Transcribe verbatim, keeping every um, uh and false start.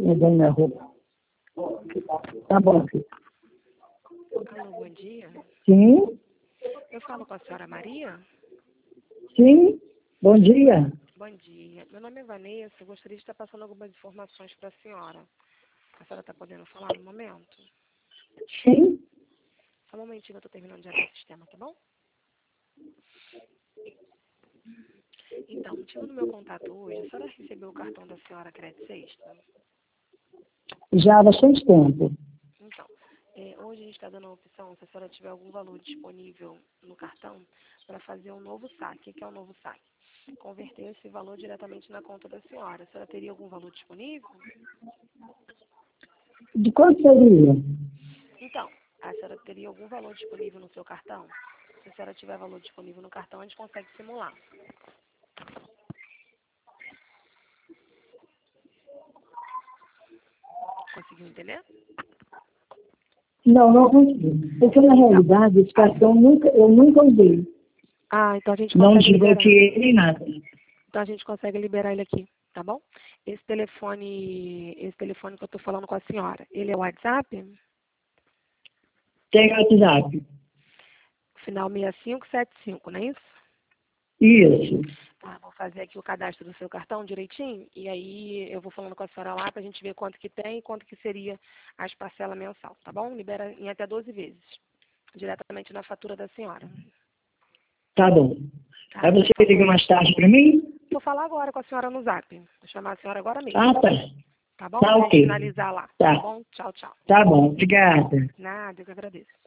mudando minha roupa. Tá bom, filho. Alô, bom dia. Sim, Eu falo com a senhora Maria? sim, bom dia. Bom dia. Meu nome é Vanessa. Eu gostaria de estar passando algumas informações para a senhora. A senhora está podendo falar no momento? Sim, Só um momentinho, eu estou terminando de abrir o sistema, tá bom? Então, o motivo do meu contato hoje, a senhora recebeu o cartão da senhora Crédito Sexta? já há bastante tempo. Então, é, hoje a gente está dando a opção, se a senhora tiver algum valor disponível no cartão, para fazer um novo saque. O que é um novo saque? Converter esse valor diretamente na conta da senhora. A senhora teria algum valor disponível? De quanto seria? Então, a senhora teria algum valor disponível no seu cartão? Se a senhora tiver valor disponível no cartão, a gente consegue simular. Conseguiu entender? Não, não consegui. Porque na realidade esse cartão nunca, eu nunca usei. Ah, então a gente Não consegue liberar. desbloqueei nem nada. Então a gente consegue liberar ele aqui, tá bom? Esse telefone, esse telefone que eu estou falando com a senhora, ele é o WhatsApp? Tem WhatsApp. Final seis cinco sete cinco, não é isso? Isso. Tá, vou fazer aqui o cadastro do seu cartão direitinho e aí eu vou falando com a senhora lá para a gente ver quanto que tem e quanto que seria as parcelas mensal, tá bom? Libera em até doze vezes, diretamente na fatura da senhora. Tá bom. Tá? Aí você Então, liga mais tarde para mim? vou falar agora com a senhora no zap. Vou chamar a senhora agora mesmo. Ah, tá. Tá bom? Tá Pra gente ok. finalizar lá. Tá Tá. bom? Tchau, tchau. Tá bom. Obrigada. Nada, eu que agradeço.